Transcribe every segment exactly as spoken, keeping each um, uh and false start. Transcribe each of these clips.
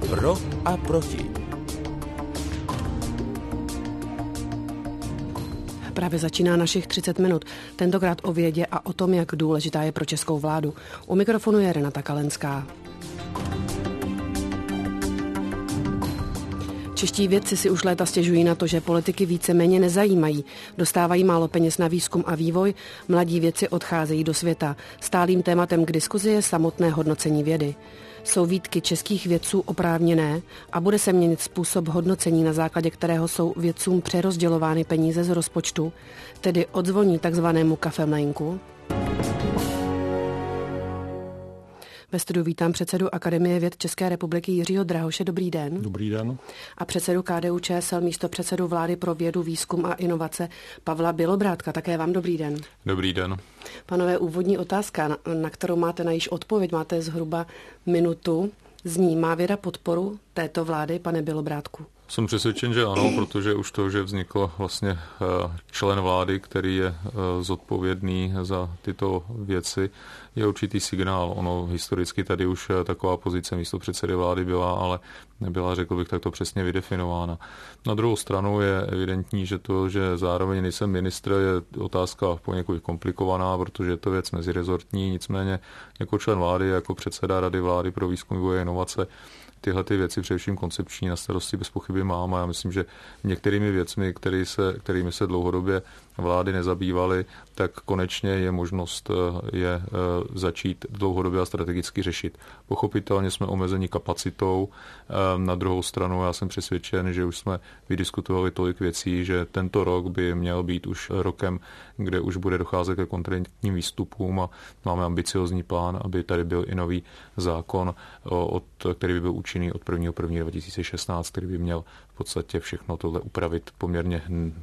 Pro a proti. Právě začíná našich třicet minut, tentokrát o vědě a o tom, jak důležitá je pro českou vládu. U mikrofonu je Renata Kalenská. Čeští vědci si už léta stěžují na to, že politiky víceméně nezajímají. Dostávají málo peněz na výzkum a vývoj, mladí vědci odcházejí do světa. Stálým tématem k diskuzi je samotné hodnocení vědy. Jsou výtky českých vědců oprávněné a bude se měnit způsob hodnocení, na základě kterého jsou vědcům přerozdělovány peníze z rozpočtu, tedy odzvoní takzvanému kafemlejnku? Ve studiu vítám předsedu Akademie věd České republiky Jiřího Drahoše. Dobrý den. Dobrý den. A předsedu K D U Č S L, místopředsedu vlády pro vědu, výzkum a inovace Pavla Bělobrádka. Také vám dobrý den. Dobrý den. Panové, úvodní otázka, na, na kterou máte na již odpověď, máte zhruba minutu. Zní, má věda podporu této vlády, pane Bělobrádku? Jsem přesvědčen, že ano, protože už to, že vznikl vlastně člen vlády, který je zodpovědný za tyto věci, je určitý signál. Ono historicky tady už taková pozice místopředsedy vlády byla, ale nebyla, řekl bych, takto přesně vydefinována. Na druhou stranu je evidentní, že to, že zároveň nejsem ministr, je otázka poněkud komplikovaná, protože je to věc mezirezortní, nicméně jako člen vlády, jako předseda Rady vlády pro výzkum, vývoj a inovace, tyhle ty věci, především koncepční, na starosti bez pochyby mám a já myslím, že některými věcmi, který se, kterými se dlouhodobě vlády nezabývaly, tak konečně je možnost je začít dlouhodobě a strategicky řešit. Pochopitelně jsme omezeni kapacitou, na druhou stranu já jsem přesvědčen, že už jsme vydiskutovali tolik věcí, že tento rok by měl být už rokem, kde už bude docházet ke konkrétním výstupům a máme ambiciozní plán, aby tady byl i nový zákon, od, který by byl účinný od prvního prvního dva tisíce šestnáct, který by měl v podstatě všechno tohle upravit poměrně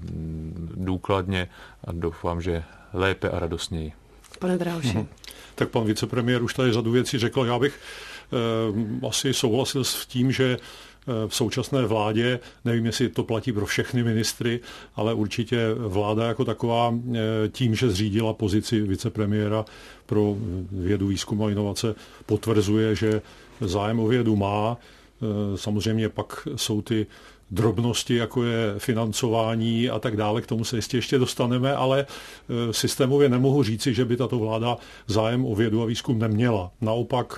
důkladně a doufám, že lépe a radostněji. Pane Drahoši. Hmm. Tak pan vicepremiér už tady řadu věcí řekl. Já bych eh, asi souhlasil s tím, že v současné vládě, nevím, jestli to platí pro všechny ministry, ale určitě vláda jako taková tím, že zřídila pozici vicepremiéra pro vědu, výzkum a inovace, potvrzuje, že zájem o vědu má. Samozřejmě pak jsou ty drobnosti, jako je financování a tak dále, k tomu se jistě ještě dostaneme, ale systémově nemohu říci, že by tato vláda zájem o vědu a výzkum neměla. Naopak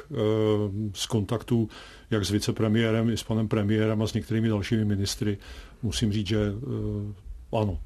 z kontaktu jak s vicepremiérem, i s panem premiérem a s některými dalšími ministry musím říct, že ano.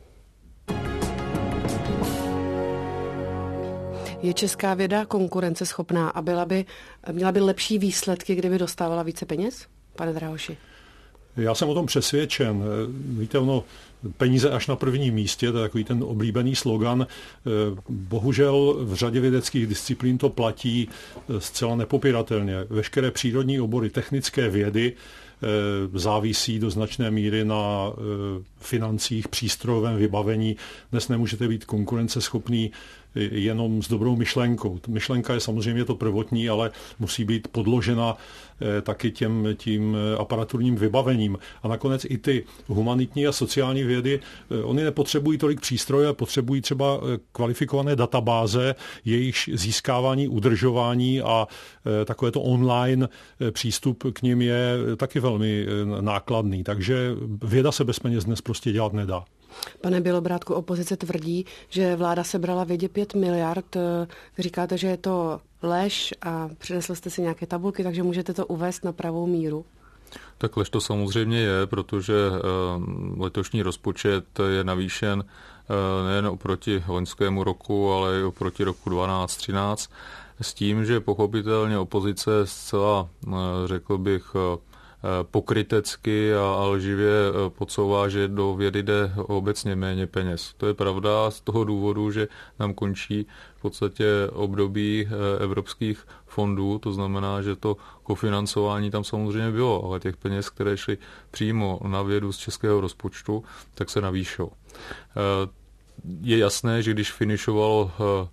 Je česká věda konkurenceschopná a byla by, měla by lepší výsledky, kdyby dostávala více peněz? Pane Drahoši. Já jsem o tom přesvědčen. Víte, ono, peníze až na prvním místě, to je takový ten oblíbený slogan. Bohužel v řadě vědeckých disciplín to platí zcela nepopiratelně. Veškeré přírodní obory, technické vědy závisí do značné míry na financích, přístrojovém vybavení. Dnes nemůžete být konkurenceschopný jenom s dobrou myšlenkou. Myšlenka je samozřejmě to prvotní, ale musí být podložena taky těm, tím aparaturním vybavením. A nakonec i ty humanitní a sociální vědy, oni nepotřebují tolik přístroje, potřebují třeba kvalifikované databáze, jejich získávání, udržování a takovéto online přístup k nim je taky velmi nákladný. Takže věda se bez peněz dnes prostě dělat nedá. Pane Bělobrádku, opozice tvrdí, že vláda sebrala vědě pět miliard. Vy říkáte, že je to lež a přinesl jste si nějaké tabulky, takže můžete to uvést na pravou míru. Tak lež to samozřejmě je, protože letošní rozpočet je navýšen nejen oproti loňskému roku, ale i oproti roku dvanáct třináct s tím, že pochopitelně opozice zcela, řekl bych, pokrytecky a lživě podsouvá, že do vědy jde obecně méně peněz. To je pravda z toho důvodu, že nám končí v podstatě období evropských fondů, to znamená, že to kofinancování tam samozřejmě bylo, ale těch peněz, které šly přímo na vědu z českého rozpočtu, tak se navýšou. Je jasné, že když finišovalo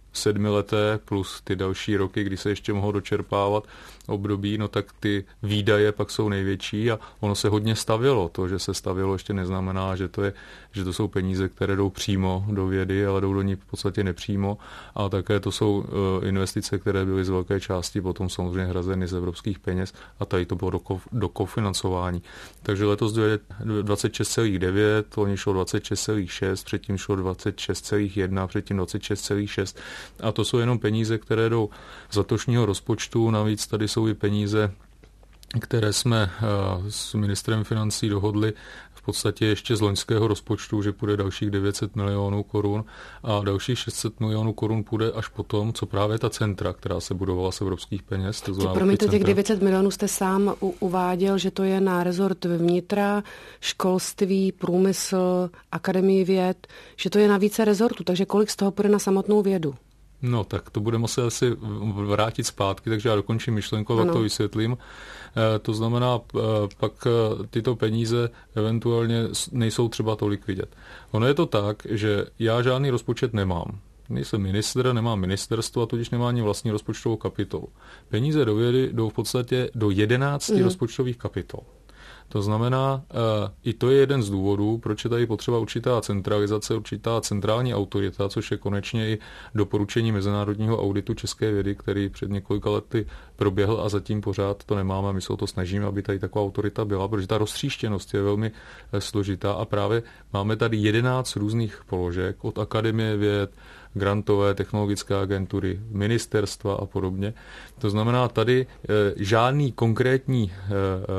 sedmileté plus ty další roky, kdy se ještě mohou dočerpávat období, no tak ty výdaje pak jsou největší a ono se hodně stavělo. To, že se stavělo, ještě neznamená, že to, je, že to jsou peníze, které jdou přímo do vědy, ale jdou do ní v podstatě nepřímo. A také to jsou investice, které byly z velké části potom samozřejmě hrazeny z evropských peněz a tady to bylo do, do kofinancování. Takže letos dvacet šest celá devět, loni šlo dvacet šest celá šest, předtím šlo dvacet šest celá jedna, předtím dvacet šest celá šest. A to jsou jenom peníze, které jdou z letošního rozpočtu. Navíc tady jsou i peníze, které jsme s ministrem financí dohodli v podstatě ještě z loňského rozpočtu, že půjde dalších devět set milionů korun a dalších šest set milionů korun půjde až potom, co právě ta centra, která se budovala z evropských peněz. Promiňte, těch devět set milionů jste sám uváděl, že to je na rezort vnitra, školství, průmysl, akademii věd, že to je na více rezortů, takže kolik z toho půjde na samotnou vědu? No, tak to budeme se asi vrátit zpátky, takže já dokončím myšlenku, tak to vysvětlím. E, to znamená, e, pak tyto peníze eventuálně nejsou třeba tolik vidět. Ono je to tak, že já žádný rozpočet nemám. Nejsem ministr, nemám ministerstvo a tudíž nemám ani vlastní rozpočtovou kapitolu. Peníze do vědy jdou v podstatě do jedenácti mm. rozpočtových kapitol. To znamená, i to je jeden z důvodů, proč je tady potřeba určitá centralizace, určitá centrální autorita, což je konečně i doporučení Mezinárodního auditu české vědy, který před několika lety proběhl a zatím pořád to nemáme. My se o to snažíme, aby tady taková autorita byla, protože ta roztříštěnost je velmi složitá a právě máme tady jedenáct různých položek od Akademie věd, grantové, technologické agentury, ministerstva a podobně. To znamená, tady e, žádný konkrétní e,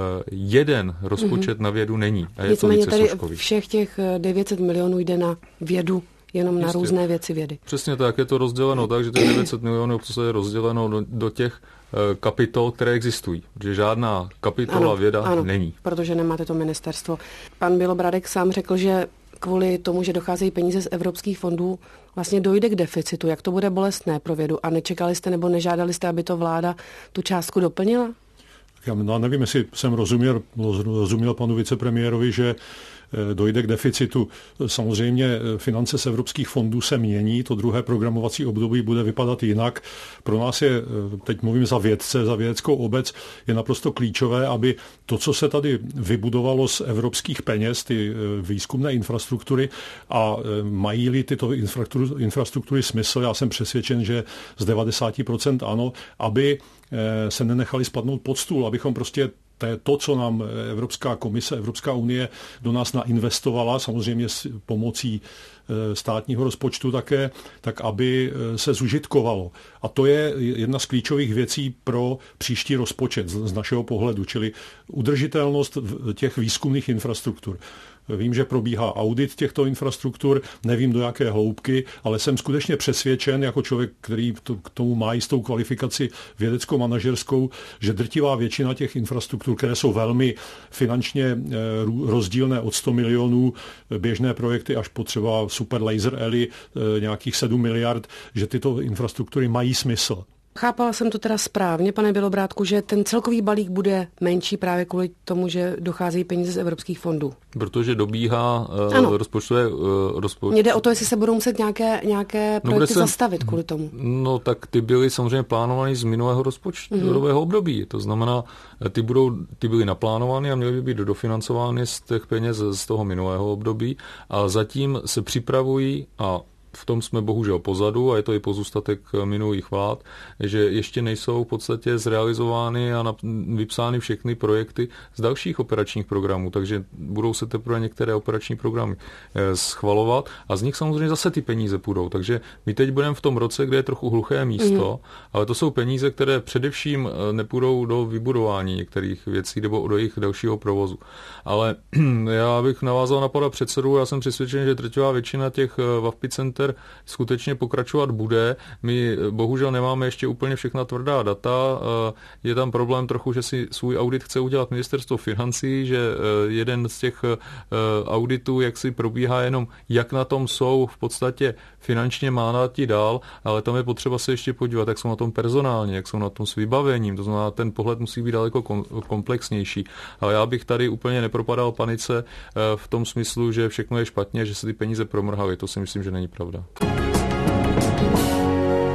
jeden rozpočet mm-hmm. na vědu není. A je Nicméně to více tady složkový. Všech těch devět set milionů jde na vědu, jenom Jistě. Na různé věci vědy. Přesně tak, je to rozděleno tak, že těch devět set milionů je rozděleno do, do těch e, kapitol, které existují. Že žádná kapitola ano, věda ano, není. Protože nemáte to ministerstvo. Pan Bělobrádek sám řekl, že kvůli tomu, že docházejí peníze z evropských fondů, vlastně dojde k deficitu. Jak to bude bolestné pro vědu? A nečekali jste nebo nežádali jste, aby to vláda tu částku doplnila? Já nevím, jestli jsem rozuměl, rozuměl panu vicepremiérovi, že dojde k deficitu. Samozřejmě finance z evropských fondů se mění, to druhé programovací období bude vypadat jinak. Pro nás je, teď mluvím za vědce, za vědeckou obec, je naprosto klíčové, aby to, co se tady vybudovalo z evropských peněz, ty výzkumné infrastruktury a mají-li tyto infrastruktury smysl, já jsem přesvědčen, že z devadesát procent ano, aby se nenechali spadnout pod stůl, abychom prostě to je to, co nám Evropská komise, Evropská unie do nás nainvestovala, samozřejmě s pomocí státního rozpočtu také, tak aby se zužitkovalo. A to je jedna z klíčových věcí pro příští rozpočet z našeho pohledu, čili udržitelnost těch výzkumných infrastruktur. Vím, že probíhá audit těchto infrastruktur, nevím do jaké hloubky, ale jsem skutečně přesvědčen jako člověk, který k tomu má jistou kvalifikaci vědecko-manažerskou, že drtivá většina těch infrastruktur, které jsou velmi finančně rozdílné od sto milionů, běžné projekty až po třeba Super Laser Alley nějakých sedm miliard, že tyto infrastruktury mají smysl. Chápala jsem to teda správně, pane Bělobrádku, že ten celkový balík bude menší právě kvůli tomu, že docházejí peníze z evropských fondů. Protože dobíhá uh, rozpočtové uh, rozpočty. Mně jde o to, jestli se budou muset nějaké, nějaké projekty no, zastavit kvůli tomu. No tak ty byly samozřejmě plánované z minulého rozpočtového mm-hmm. období. To znamená, ty, budou, ty byly naplánovány a měly by být dofinancovány z těch peněz z toho minulého období a zatím se připravují a v tom jsme bohužel pozadu a je to i pozůstatek minulých vlád, že ještě nejsou v podstatě zrealizovány a vypsány všechny projekty z dalších operačních programů, takže budou se teprve některé operační programy schvalovat a z nich samozřejmě zase ty peníze půjdou. Takže my teď budeme v tom roce, kde je trochu hluché místo, mm. ale to jsou peníze, které především nepůjdou do vybudování některých věcí nebo do jejich dalšího provozu. Ale já bych navázal na pana předsedu, já jsem přesvědčen, že drtivá většina těch VaVpI center skutečně pokračovat bude. My bohužel nemáme ještě úplně všechna tvrdá data. Je tam problém trochu, že si svůj audit chce udělat ministerstvo financí, že jeden z těch auditů, jak si probíhá jenom, jak na tom jsou v podstatě finančně mánáti dál, ale tam je potřeba se ještě podívat, jak jsou na tom personálně, jak jsou na tom s vybavením. To znamená, ten pohled musí být daleko komplexnější. Ale já bych tady úplně nepropadal panice v tom smyslu, že všechno je špatně, že se ty peníze promrhaly. To si myslím, že není pravda.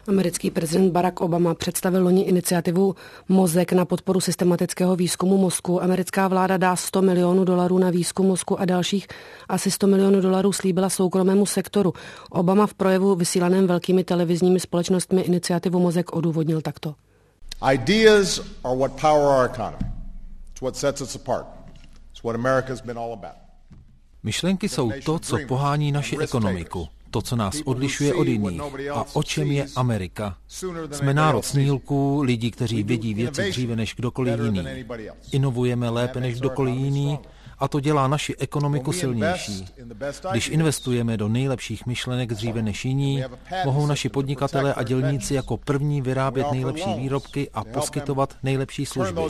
Americký prezident Barack Obama představil loni iniciativu Mozek na podporu systematického výzkumu mozku. Americká vláda dá sto milionů dolarů na výzkum mozku a dalších asi sto milionů dolarů slíbila soukromému sektoru. Obama v projevu vysílaném velkými televizními společnostmi iniciativu Mozek odůvodnil takto. Ideas are what power our economy. It's what sets us apart. It's what America's been all about. Myšlenky jsou to, co pohání naši ekonomiku, to, co nás odlišuje od jiných a o čem je Amerika. Jsme národ snílků, lidí, kteří vidí věci dříve než kdokoliv jiný. Inovujeme lépe než kdokoliv jiný a to dělá naši ekonomiku silnější. Když investujeme do nejlepších myšlenek dříve než jiní, mohou naši podnikatelé a dělníci jako první vyrábět nejlepší výrobky a poskytovat nejlepší služby.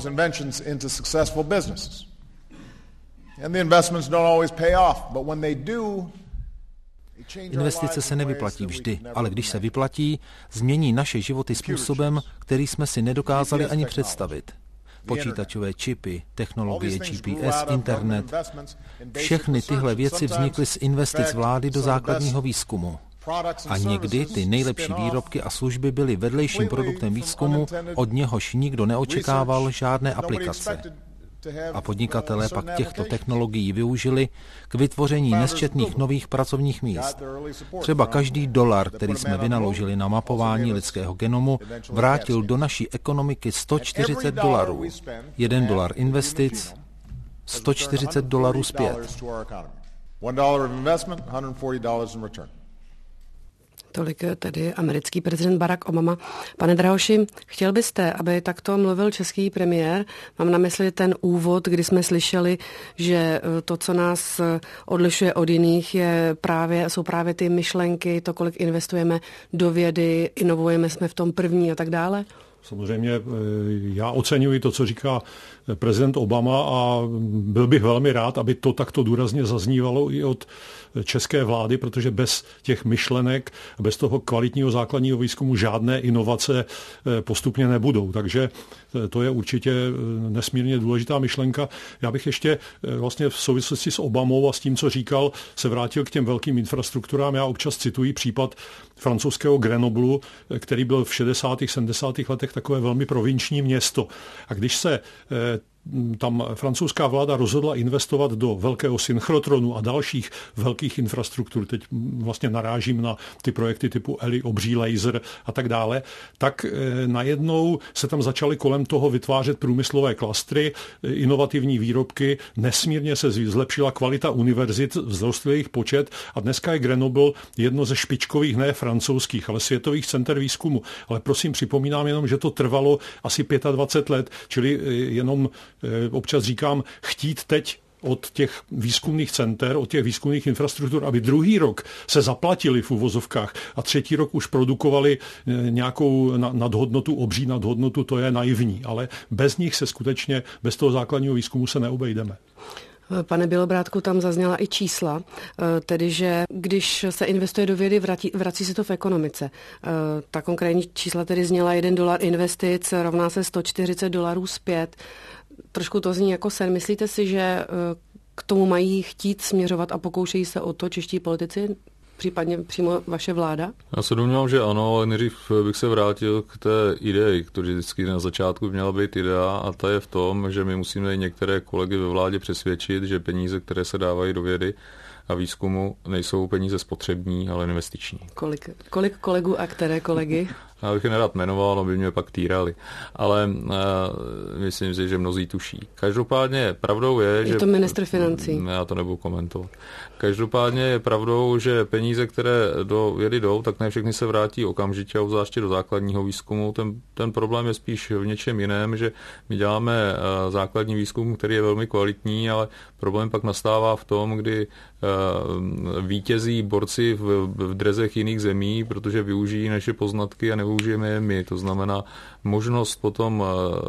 Investice se nevyplatí vždy, ale když se vyplatí, změní naše životy způsobem, který jsme si nedokázali ani představit. Počítačové čipy, technologie G P S, internet. Všechny tyhle věci vznikly z investic vlády do základního výzkumu. A někdy ty nejlepší výrobky a služby byly vedlejším produktem výzkumu, od něhož nikdo neočekával žádné aplikace. A podnikatelé pak těchto technologií využili k vytvoření nesčetných nových pracovních míst. Třeba každý dolar, který jsme vynaložili na mapování lidského genomu, vrátil do naší ekonomiky sto čtyřicet dolarů. Jeden dolar investic, sto čtyřicet dolarů zpět. Tolik tedy americký prezident Barack Obama. Pane Drahoši, chtěl byste, aby takto mluvil český premiér? Mám na mysli ten úvod, kdy jsme slyšeli, že to, co nás odlišuje od jiných, je právě, jsou právě ty myšlenky, to, kolik investujeme do vědy, inovujeme, jsme v tom první a tak dále? Samozřejmě já oceňuji to, co říká prezident Obama a byl bych velmi rád, aby to takto důrazně zaznívalo i od české vlády, protože bez těch myšlenek, bez toho kvalitního základního výzkumu žádné inovace postupně nebudou. Takže to je určitě nesmírně důležitá myšlenka. Já bych ještě vlastně v souvislosti s Obamou a s tím, co říkal, se vrátil k těm velkým infrastrukturám. Já občas cituji případ francouzského Grenoblu, který byl v šedesátých sedmdesátých letech takové velmi provinční město. A když se tam francouzská vláda rozhodla investovat do velkého synchrotronu a dalších velkých infrastruktur, teď vlastně narážím na ty projekty typu Eli, obří laser a tak dále, tak najednou se tam začaly kolem toho vytvářet průmyslové klastry, inovativní výrobky, nesmírně se zlepšila kvalita univerzit, vzrostl jejich počet a dneska je Grenoble jedno ze špičkových, ne francouzských, ale světových center výzkumu. Ale prosím, připomínám jenom, že to trvalo asi dvacet pět let, čili jenom občas říkám, chtít teď od těch výzkumných center, od těch výzkumných infrastruktur, aby druhý rok se zaplatili v uvozovkách a třetí rok už produkovali nějakou nadhodnotu, obří nadhodnotu, to je naivní, ale bez nich se skutečně, bez toho základního výzkumu se neobejdeme. Pane Bělobrádku, tam zazněla i čísla, tedy že když se investuje do vědy, vrací, vrací se to v ekonomice. Ta konkrétní čísla tedy zněla jeden dolar investic rovná se sto čtyřicet dolarů zpět. Trošku to zní jako sen. Myslíte si, že k tomu mají chtít směřovat a pokoušejí se o to čeští politici, případně přímo vaše vláda? Já se domnívám, že ano, ale nejdřív bych se vrátil k té ideji, která vždycky na začátku měla být idea, a ta je v tom, že my musíme některé kolegy ve vládě přesvědčit, že peníze, které se dávají do vědy a výzkumu, nejsou peníze spotřební, ale investiční. Kolik, kolik kolegů a které kolegy? Já bych je nerad jmenoval, aby mě pak týrali. Ale uh, myslím si, že mnozí tuší. Každopádně pravdou je, je že... Je to ministr financí. Já to nebudu komentovat. Každopádně je pravdou, že peníze, které do vědy jdou, tak ne všechny se vrátí okamžitě, obzvláště do základního výzkumu. Ten, ten problém je spíš v něčem jiném, že my děláme uh, základní výzkum, který je velmi kvalitní, ale problém pak nastává v tom, kdy uh, vítězí borci v, v drezech jiných zemí, protože využijí naše poznatky a nevyužijeme je my. To znamená možnost potom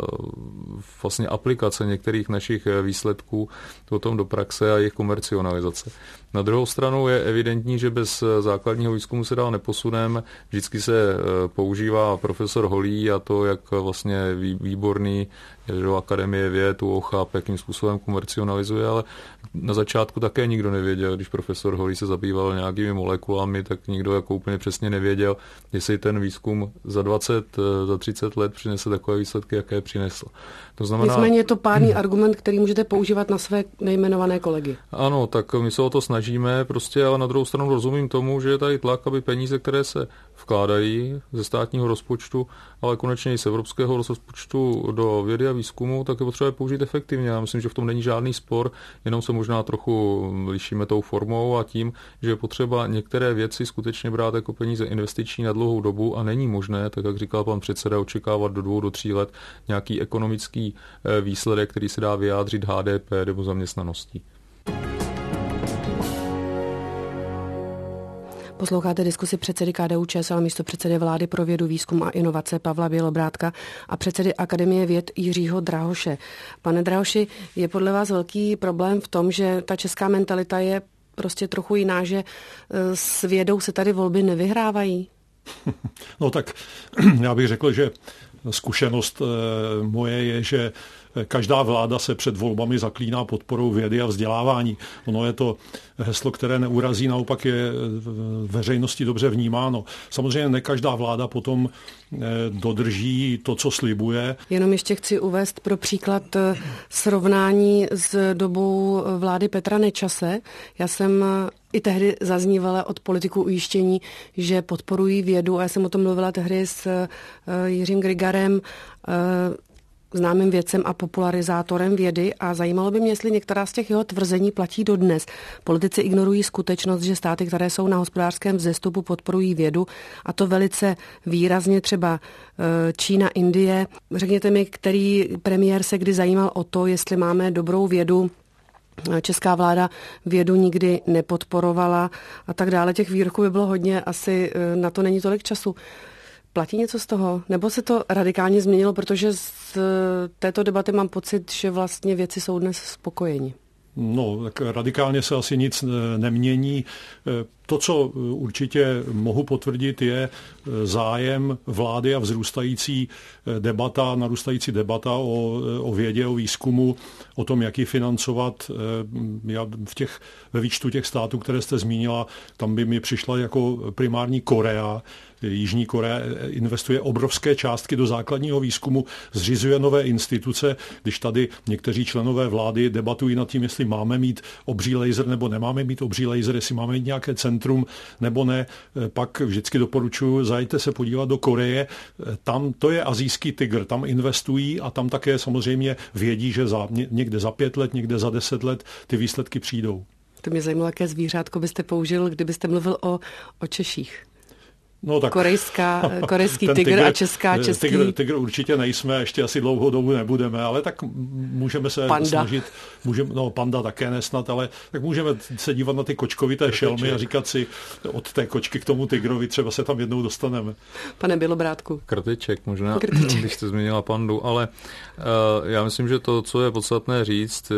vlastně aplikace některých našich výsledků potom do praxe a jejich komercionalizace. Na druhou stranu je evidentní, že bez základního výzkumu se dál neposuneme. Vždycky se používá profesor Holý a to, jak vlastně výborný do Akademie věd, U O C H A P, jakým způsobem komercionalizuje, ale na začátku také nikdo nevěděl, když profesor Holý se zabýval nějakými molekulami, tak nikdo jako úplně přesně nevěděl, jestli ten výzkum jenom za dvacet, za třicet let přinese takové výsledky, jaké přinesl. To znamená... Nicméně je to pádný argument, který můžete používat na své nejmenované kolegy. Ano, tak my se o to snažíme, prostě, ale na druhou stranu rozumím tomu, že je tady tlak, aby peníze, které se vkládají ze státního rozpočtu, ale konečně i z evropského rozpočtu do vědy a výzkumu, tak je potřeba použít efektivně. Já myslím, že v tom není žádný spor, jenom se možná trochu lišíme tou formou a tím, že je potřeba některé věci skutečně brát jako peníze investiční na dlouhou dobu a není možné, tak jak říkal pan předseda, očekávat do dvou do tří let nějaký ekonomický výsledek, který se dá vyjádřit H D P nebo zaměstnaností. Posloucháte diskusi předsedy K D U Č S L, místopředsedy vlády pro vědu, výzkum a inovace Pavla Bělobrádka a předsedy Akademie věd Jiřího Drahoše. Pane Drahoši, je podle vás velký problém v tom, že ta česká mentalita je prostě trochu jiná, že s vědou se tady volby nevyhrávají? No tak já bych řekl, že zkušenost moje je, že každá vláda se před volbami zaklíná podporou vědy a vzdělávání. Ono je to heslo, které neurazí, naopak je veřejnosti dobře vnímáno. Samozřejmě ne každá vláda potom dodrží to, co slibuje. Jenom ještě chci uvést pro příklad srovnání s dobou vlády Petra Nečase. Já jsem i tehdy zaznívala od politiků ujištění, že podporují vědu a já jsem o tom mluvila tehdy s Jiřím Grigarem, známým vědcem a popularizátorem vědy a zajímalo by mě, jestli některá z těch jeho tvrzení platí dodnes. Politici ignorují skutečnost, že státy, které jsou na hospodářském vzestupu, podporují vědu a to velice výrazně, třeba Čína, Indie. Řekněte mi, který premiér se kdy zajímal o to, jestli máme dobrou vědu. Česká vláda vědu nikdy nepodporovala a tak dále. Těch výroků by bylo hodně, asi na to není tolik času. Platí něco z toho? Nebo se to radikálně změnilo, protože z této debaty mám pocit, že vlastně věci jsou dnes spokojeni? No, tak radikálně se asi nic nemění. To, co určitě mohu potvrdit, je zájem vlády a vzrůstající debata, narůstající debata o, o vědě, o výzkumu, o tom, jak ji financovat. Já v těch, ve výčtu těch států, které jste zmínila, tam by mi přišla jako primární Korea. Jižní Korea investuje obrovské částky do základního výzkumu, zřizuje nové instituce. Když tady někteří členové vlády debatují nad tím, jestli máme mít obří laser nebo nemáme mít obří laser, jestli máme mít nějaké centrum nebo ne, pak vždycky doporučuji, zajďte se podívat do Koreje. Tam to je asijský tygr, tam investují a tam také samozřejmě vědí, že za, někde za pět let, někde za deset let ty výsledky přijdou. To mě zajímalo, jaké zvířátko byste použil, kdybyste mluvil o, o Češích. No, tak, Korejská, korejský tygr a česká český. Tygr, tygr určitě nejsme, ještě asi dlouhou dobu nebudeme, ale tak můžeme se panda. snažit, můžeme, no panda také nesnad, ale tak můžeme se dívat na ty kočkovité šelmy a říkat si od té kočky k tomu tygrovi, třeba se tam jednou dostaneme. Pane Bělobrádku. Krteček možná, Krteček. Když jste zmínila pandu, ale uh, já myslím, že to, co je podstatné říct, uh,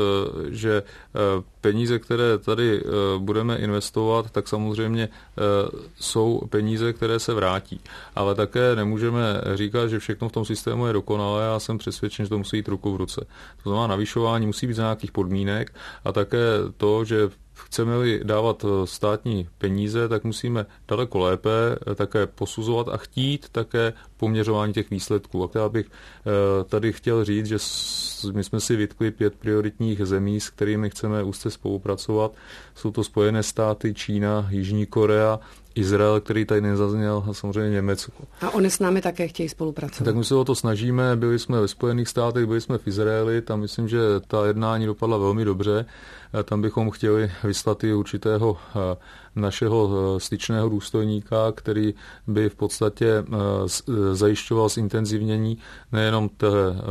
že uh, peníze, které tady uh, budeme investovat, tak samozřejmě uh, jsou peníze, které se vrátí. Ale také nemůžeme říkat, že všechno v tom systému je dokonalé. Já jsem přesvědčen, že to musí jít ruku v ruce. To znamená, navyšování musí být za nějakých podmínek a také to, že chceme-li dávat státní peníze, tak musíme daleko lépe také posuzovat a chtít také poměřování těch výsledků. A já bych tady chtěl říct, že my jsme si vytkli pět prioritních zemí, s kterými chceme úzce spolupracovat. Jsou to Spojené státy, Čína, Jižní Korea, Izrael, který tady nezazněl, a samozřejmě Německo. A oni s námi také chtějí spolupracovat. Tak my se o to snažíme, byli jsme ve Spojených státech, byli jsme v Izraeli, tam myslím, že ta jednání dopadla velmi dobře. Tam bychom chtěli vyslat i určitého našeho styčného důstojníka, který by v podstatě zajišťoval zintenzivnění nejenom té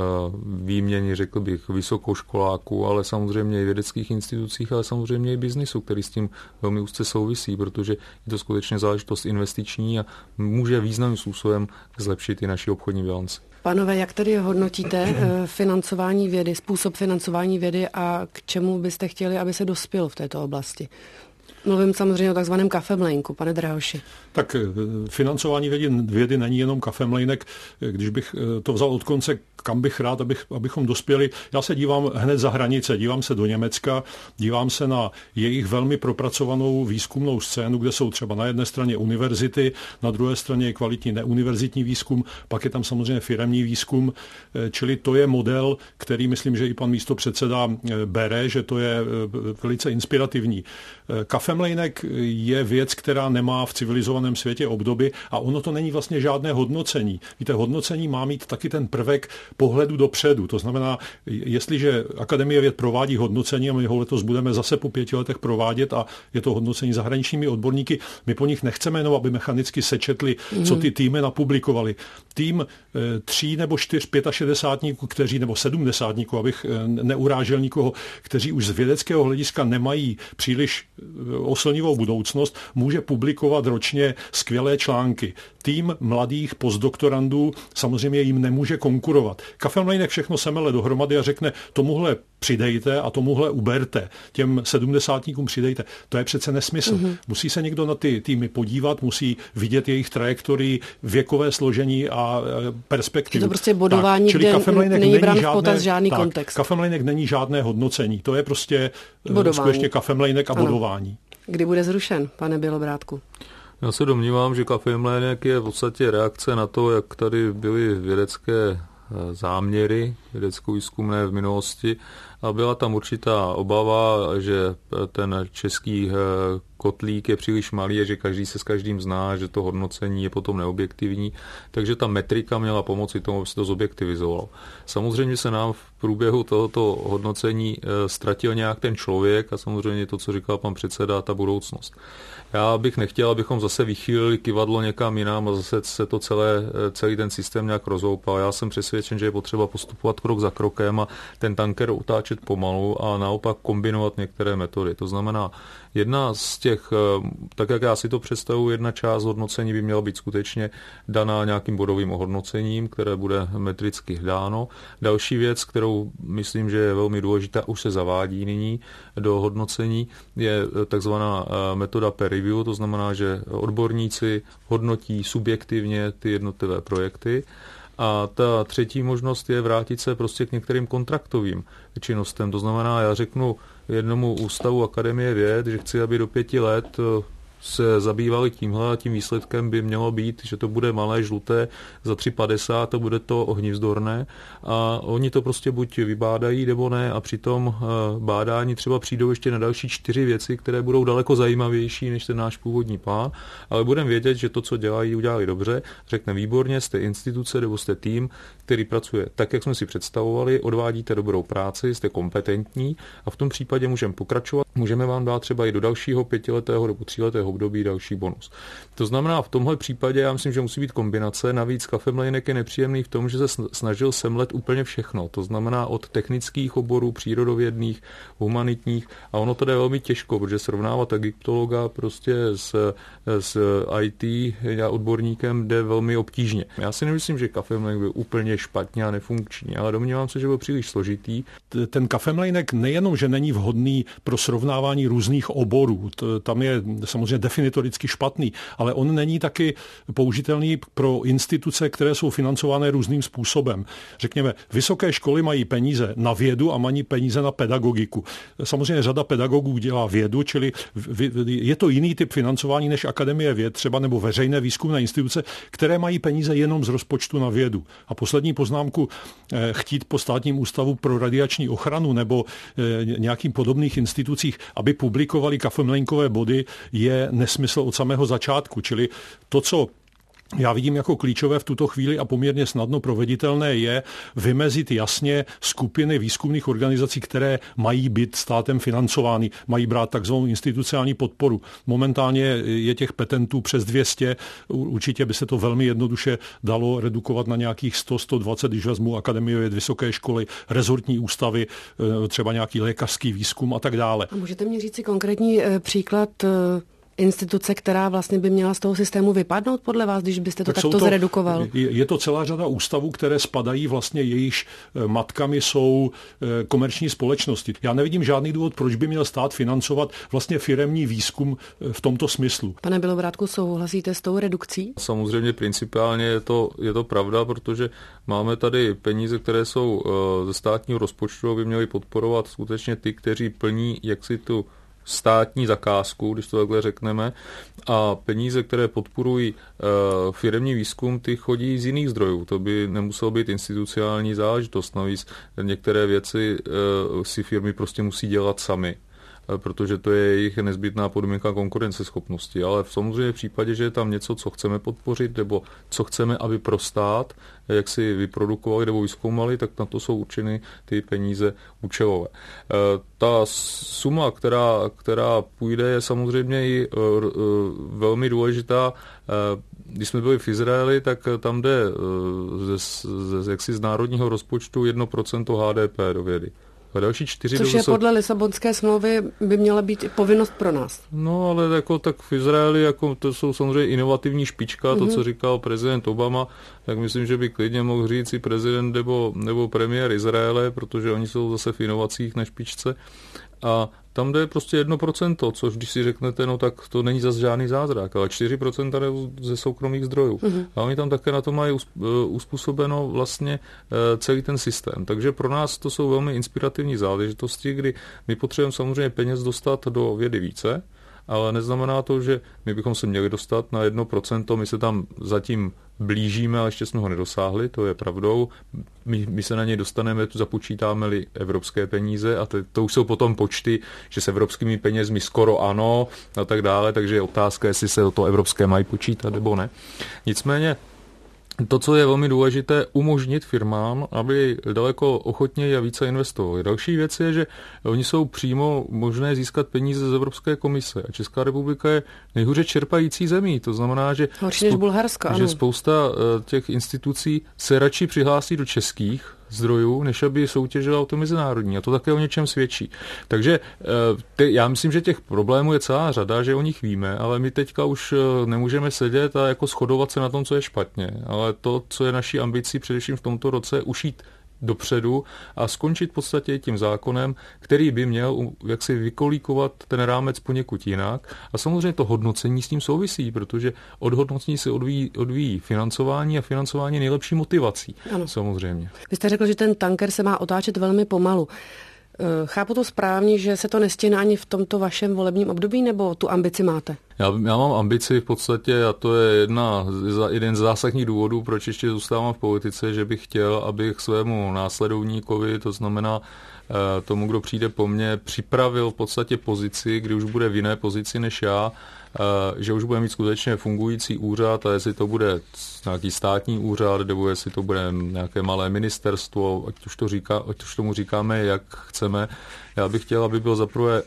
výměny, řekl bych, vysokoškoláků, ale samozřejmě i vědeckých institucích, ale samozřejmě i biznisu, který s tím velmi úzce souvisí, protože je to skutečně záležitost investiční a může významným způsobem zlepšit i naši obchodní bilanci. Pánové, jak tedy hodnotíte financování vědy, způsob financování vědy a k čemu byste chtěli, aby se dospělo v této oblasti? Mluvím samozřejmě o takzvaném kafemlejnku, pane Drahoši. Tak financování vědy, vědy není jenom kafemlejnek. Když bych to vzal od konce, kam bych rád, abych, abychom dospěli. Já se dívám hned za hranice, dívám se do Německa, dívám se na jejich velmi propracovanou výzkumnou scénu, kde jsou třeba na jedné straně univerzity, na druhé straně je kvalitní neuniverzitní výzkum, pak je tam samozřejmě firemní výzkum, čili to je model, který myslím, že i pan místopředseda bere, že to je velice inspirativní. Kafemlejnek je věc, která nemá v civilizovaném světě obdoby a ono to není vlastně žádné hodnocení. Víte, hodnocení má mít taky ten prvek pohledu dopředu. To znamená, jestliže Akademie věd provádí hodnocení a my ho letos budeme zase po pěti letech provádět a je to hodnocení zahraničními odborníky, my po nich nechceme jenom, aby mechanicky sečetli, mm. co ty týmy napublikovali. Tým tří nebo čtyř pětašedesátníků, kteří, nebo sedmdesátníků, abych neurážel nikoho, kteří už z vědeckého hlediska nemají příliš oslnivou budoucnost, může publikovat ročně skvělé články. Tým mladých postdoktorandů samozřejmě jim nemůže konkurovat. Kafemlejnek všechno semele dohromady a řekne, tomuhle přidejte a tomuhle uberte. Těm sedmdesátníkům přidejte. To je přece nesmysl. Mm-hmm. Musí se někdo na ty týmy podívat, musí vidět jejich trajektorii, věkové složení a perspektivu. Je to prostě bodování, tak, kde není brán v potaz žádný tak, kontext. Kafemlejnek není žádné hodnocení. To je prostě bodování. Skutečně kafemlejnek a ano. bodování. Kdy bude zrušen, pane Bělobrádku? Já se domnívám, že kafemlejnek je v podstatě reakce na to, jak tady byly vědecké záměry vědecko-výzkumné v minulosti a byla tam určitá obava, že ten český kotlík je příliš malý a že každý se s každým zná, že to hodnocení je potom neobjektivní, takže ta metrika měla pomoci tomu, aby se to zobjektivizovalo. Samozřejmě se nám v průběhu tohoto hodnocení ztratil nějak ten člověk a samozřejmě to, co říkal pan předseda, ta budoucnost. Já bych nechtěl, abychom zase vychýlili kyvadlo někam jinam a zase se to celé, celý ten systém nějak rozhoupal. Já jsem přesvědčen, že je potřeba postupovat krok za krokem a ten tanker utáčet pomalu a naopak kombinovat některé metody. To znamená, jedna z těch, tak jak já si to představuji, jedna část hodnocení by měla být skutečně daná nějakým bodovým ohodnocením, které bude metricky dáno. Další věc, kterou myslím, že je velmi důležitá, už se zavádí nyní do hodnocení, je takzvaná metoda peer review, to znamená, že odborníci hodnotí subjektivně ty jednotlivé projekty. A ta třetí možnost je vrátit se prostě k některým kontraktovým činnostem. To znamená, já řeknu jednomu ústavu Akademie věd, že chci, aby do pěti let se zabývali tímhle a tím výsledkem by mělo být, že to bude malé, žluté, za tři padesát a bude to ohnivzdorné a oni to prostě buď vybádají, nebo ne a při tom bádání třeba přijdou ještě na další čtyři věci, které budou daleko zajímavější než ten náš původní plán, ale budeme vědět, že to, co dělají, udělali dobře, řekne výborně, jste instituce nebo jste tým, který pracuje tak, jak jsme si představovali, odvádíte dobrou práci, jste kompetentní a v tom případě můžeme pokračovat. Můžeme vám dát třeba i do dalšího pětiletého nebo tříletého období další bonus. To znamená, v tomhle případě já myslím, že musí být kombinace. Navíc kafemlejnek je nepříjemný v tom, že se snažil semlet úplně všechno. To znamená od technických oborů, přírodovědných, humanitních a ono to jde velmi těžko, protože srovnávat egyptologa prostě s, s í té odborníkem jde velmi obtížně. Já si nemyslím, že kafemlejnek byl úplně špatně a nefunkční, ale domnívám se, že byl příliš složitý. Ten kafemlejnek nejenom, že není vhodný pro srovnávání různých oborů, tam je samozřejmě definitoricky špatný, ale on není taky použitelný pro instituce, které jsou financované různým způsobem. Řekněme, vysoké školy mají peníze na vědu a mají peníze na pedagogiku. Samozřejmě řada pedagogů dělá vědu, čili je to jiný typ financování než Akademie věd, třeba nebo veřejné výzkumné instituce, které mají peníze jenom z rozpočtu na vědu. A poslední poznámku, chtít po Státním ústavu pro radiační ochranu nebo nějakým podobných institucích, aby publikovali kafemlejnkové body, je nesmysl od samého začátku. Čili to, co já vidím jako klíčové v tuto chvíli a poměrně snadno proveditelné je vymezit jasně skupiny výzkumných organizací, které mají být státem financovány, mají brát takzvanou institucionální podporu. Momentálně je těch petentů přes dvě stě, určitě by se to velmi jednoduše dalo redukovat na nějakých sto, sto dvacet, když vezmu Akademie věd, vysoké školy, rezortní ústavy, třeba nějaký lékařský výzkum a tak dále. A můžete mi říct si konkrétní příklad instituce, která vlastně by měla z toho systému vypadnout podle vás, když byste to tak takto to, zredukoval? Je, je to celá řada ústavů, které spadají vlastně, jejichž matkami jsou komerční společnosti. Já nevidím žádný důvod, proč by měl stát financovat vlastně firemní výzkum v tomto smyslu. Pane Bělobrádku, souhlasíte s tou redukcí? Samozřejmě principiálně je to, je to pravda, protože máme tady peníze, které jsou ze státního rozpočtu, aby měly podporovat skutečně ty, kteří plní jaksi tu státní zakázku, když to takhle řekneme, a peníze, které podporují uh, firemní výzkum, ty chodí z jiných zdrojů. To by nemuselo být institucionální záležitost. Navíc některé věci uh, si firmy prostě musí dělat sami, protože to je jejich nezbytná podmínka konkurenceschopnosti. Ale v samozřejmě v případě, že je tam něco, co chceme podpořit, nebo co chceme, aby pro stát, jak si vyprodukovali nebo vyzkoumali, tak na to jsou určeny ty peníze účelové. Ta suma, která, která půjde, je samozřejmě i velmi důležitá. Když jsme byli v Izraeli, tak tam jde ze, ze, jaksi z národního rozpočtu jedno procento H D P do vědy. A další čtyři Což je podle Lisabonské smlouvy by měla být i povinnost pro nás. No, ale jako tak v Izraeli jako to jsou samozřejmě inovativní špička, mm-hmm. to, co říkal prezident Obama, tak myslím, že by klidně mohl říct i prezident nebo, nebo premiér Izraele, protože oni jsou zase v inovacích na špičce. A tam jde prostě jedno procento, což když si řeknete, no tak to není zase žádný zázrak, ale čtyři procenta jde ze soukromých zdrojů. Mm-hmm. A oni tam také na to mají uspůsobeno vlastně celý ten systém. Takže pro nás to jsou velmi inspirativní záležitosti, kdy my potřebujeme samozřejmě peněz dostat do vědy více, ale neznamená to, že my bychom se měli dostat na jedno procento, my se tam zatím blížíme, ale ještě jsme ho nedosáhli, to je pravdou. My, my se na něj dostaneme, tu započítáme-li evropské peníze a to, to už jsou potom počty, že s evropskými penězmi skoro ano a tak dále, takže je otázka, jestli se to evropské mají počítat nebo ne. Nicméně to, co je velmi důležité, umožnit firmám, aby daleko ochotněji a více investovali. Další věc je, že oni jsou přímo možné získat peníze z Evropské komise. A Česká republika je nejhůře čerpající zemí. To znamená, že, Horší než Bulharsko, že spousta těch institucí se radši přihlásí do českých zdrojů, než aby soutěžila o to mezinárodní. A to také o něčem svědčí. Takže ty, já myslím, že těch problémů je celá řada, že o nich víme, ale my teďka už nemůžeme sedět a jako shodovat se na tom, co je špatně. Ale to, co je naší ambicí především v tomto roce, ušít dopředu a skončit v podstatě tím zákonem, který by měl jaksi vykolíkovat ten rámec poněkud jinak. A samozřejmě to hodnocení s tím souvisí, protože od hodnocení se odvíjí, odvíjí financování a financování je nejlepší motivací. Ano. Samozřejmě. Vy jste řekl, že ten tanker se má otáčet velmi pomalu. Chápu to správně, že se to nestěne ani v tomto vašem volebním období, nebo tu ambici máte? Já, já mám ambici v podstatě, a to je jedna, jeden z zásadních důvodů, proč ještě zůstávám v politice, že bych chtěl, abych svému následovníkovi, to znamená tomu, kdo přijde po mně, připravil v podstatě pozici, kdy už bude v jiné pozici než já, že už bude mít skutečně fungující úřad a jestli to bude nějaký státní úřad, nebo jestli to bude nějaké malé ministerstvo, ať už, to říká, ať už tomu říkáme, jak chceme. Já bych chtěl, aby byl zaprvé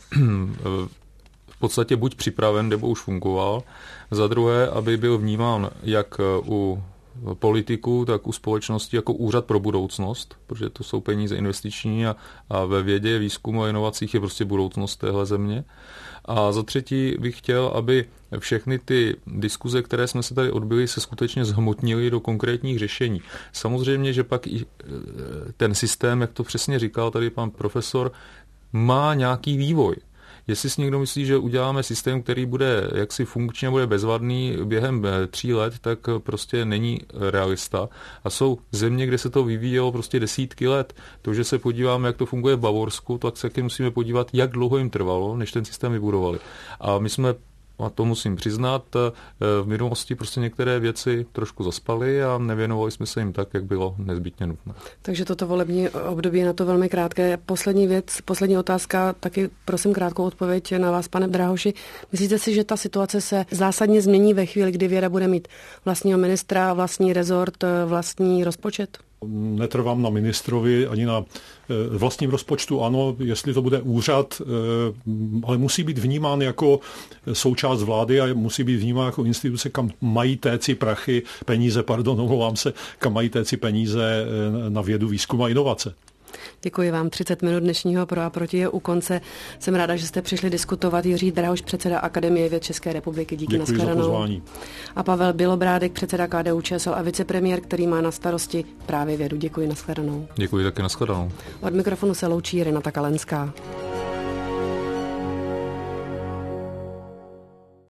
v podstatě buď připraven, nebo už fungoval. Za druhé, aby byl vnímán jak u politiků, tak u společnosti jako úřad pro budoucnost, protože to jsou peníze investiční a, a ve vědě, výzkumu a inovacích je prostě budoucnost téhle země. A za třetí bych chtěl, aby všechny ty diskuze, které jsme se tady odbyli, se skutečně zhmotnily do konkrétních řešení. Samozřejmě, že pak i ten systém, jak to přesně říkal tady pan profesor, má nějaký vývoj. Jestli si někdo myslí, že uděláme systém, který bude jaksi funkčně, bude bezvadný během tří let, tak prostě není realista. A jsou země, kde se to vyvíjelo prostě desítky let. To, že se podíváme, jak to funguje v Bavorsku, tak se taky musíme podívat, jak dlouho jim trvalo, než ten systém vybudovali. A my jsme, a to musím přiznat, v minulosti prostě některé věci trošku zaspaly a nevěnovali jsme se jim tak, jak bylo nezbytně nutné. Takže toto volební období je na to velmi krátké. Poslední věc, poslední otázka, taky prosím krátkou odpověď na vás, pane Drahoši. Myslíte si, že ta situace se zásadně změní ve chvíli, kdy věda bude mít vlastního ministra, vlastní rezort, vlastní rozpočet? Netrvám na ministrovi ani na vlastním rozpočtu, ano, jestli to bude úřad, ale musí být vnímán jako součást vlády a musí být vnímán jako instituce, kam mají téci prachy, peníze, pardon, omlouvám se, kam mají téci peníze na vědu, výzkum a inovace. Děkuji vám. třicet minut dnešního Pro a proti je u konce. Jsem ráda, že jste přišli diskutovat. Jiří Drahoš, předseda Akademie věd České republiky. Díky, Děkuji za pozvání. A Pavel Bělobrádek, předseda K D U Č S L a vicepremiér, který má na starosti právě vědu. Děkuji, nashledanou. Děkuji taky, nashledanou. Od mikrofonu se loučí Renata Kalenská.